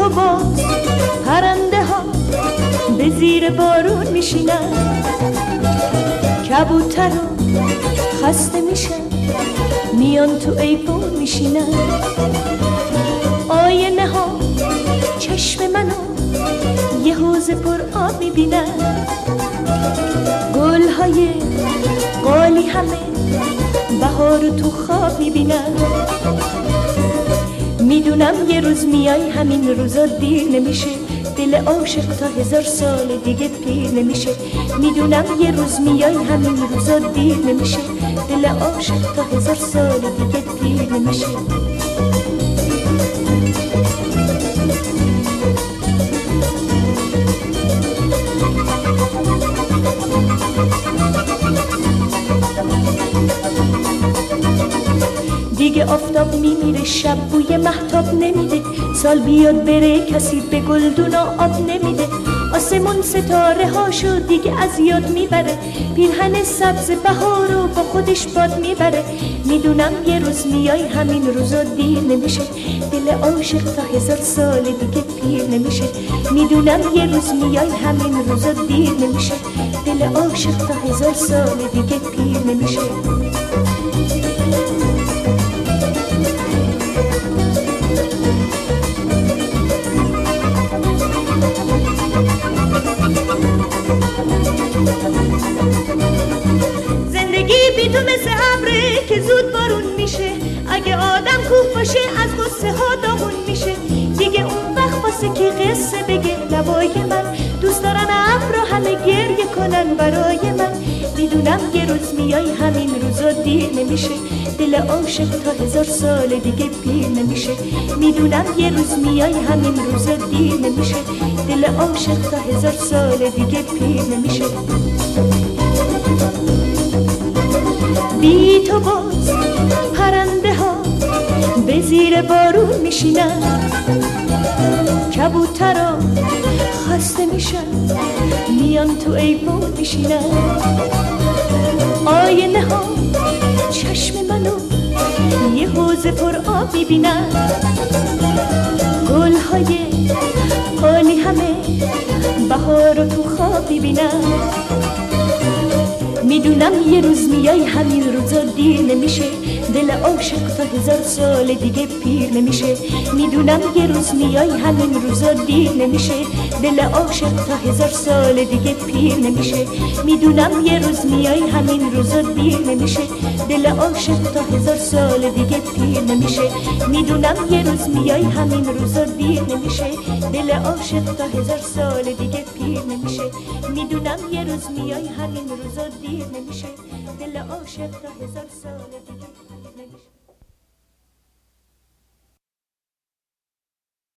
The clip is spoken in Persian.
تو باز پرنده ها به زیر بارون میشینن، کبوتر ها خسته میشن میان تو ایوون میشینن. آینه ها چشم منو یه حوض پر آب میبینن، گل های قالی همه بهار تو خواب میبینن. میدونم یه روز میای همین روزا دیر نمیشه، دل عاشق تا 1000 سال دیگه پیر نمیشه. میدونم یه روز میای همین روزا دیر نمیشه، دل عاشق تا 1000 سال دیگه پیر نمیشه. دیگه آفتاب میمیره، شب بوی مهتاب نمیده، سال بیاد بره کسی به گلدون آب نمیده. آسمون ستاره هاشو دیگه از یاد میبره، پیرهن سبز بهارو با خودش باد میبره. میدونم یه روز میای همین روزا دیر نمیشه، دل عاشق تا 1000 سال دیگه پیر نمیشه. میدونم یه روز میای همین روزا دیر نمیشه، دل عاشق تا 1000 سال دیگه پیر نمیشه. زندگی بی تو مثل ابره که زود بارون میشه، اگه آدم کوه باشه از غصه ها داغون میشه. دیگه اون وقت واسه کی قصه بگه لبای من، دوست دارن ابر رو همه گریه کنن برای من. میدونم یه روز میای همین روزا دیر نمیشه، دل عاشق تا 1000 سال دیگه پیر نمیشه. میدونم یه روز میای همین روزا دیر نمیشه، دل عاشق تا 1000 سال دیگه پیر نمیشه. بی تو باز پرنده ها به زیر بارون میشینن، کبوترها خسته میشن میان تو ایوون میشینن. آینه ها چشم منو یه حوض پر آب میبینن، گل های قالی همه بهار رو تو خواب میبینن. میدونم یه روز میای همین روزا دیر نمیشه، دل عاشق تا 1000 سال دیگه پیر نمیشه. میدونم یه روز میای همین روزا دیر نمیشه، دل عاشق تا 1000 سال دیگه پیر نمیشه. میدونم یه روز میای همین روزا دیر نمیشه، دل عاشق تا 1000 سال دیگه پیر نمیشه. میدونم یه روز میای همین روزا دیر نمیشه، دل عاشق تا 1000 سال دیگه پیر نمیشه. میدونم یه روز میای همین روزا دیر نمیشه، دل عاشق تا 1000 سال دیگه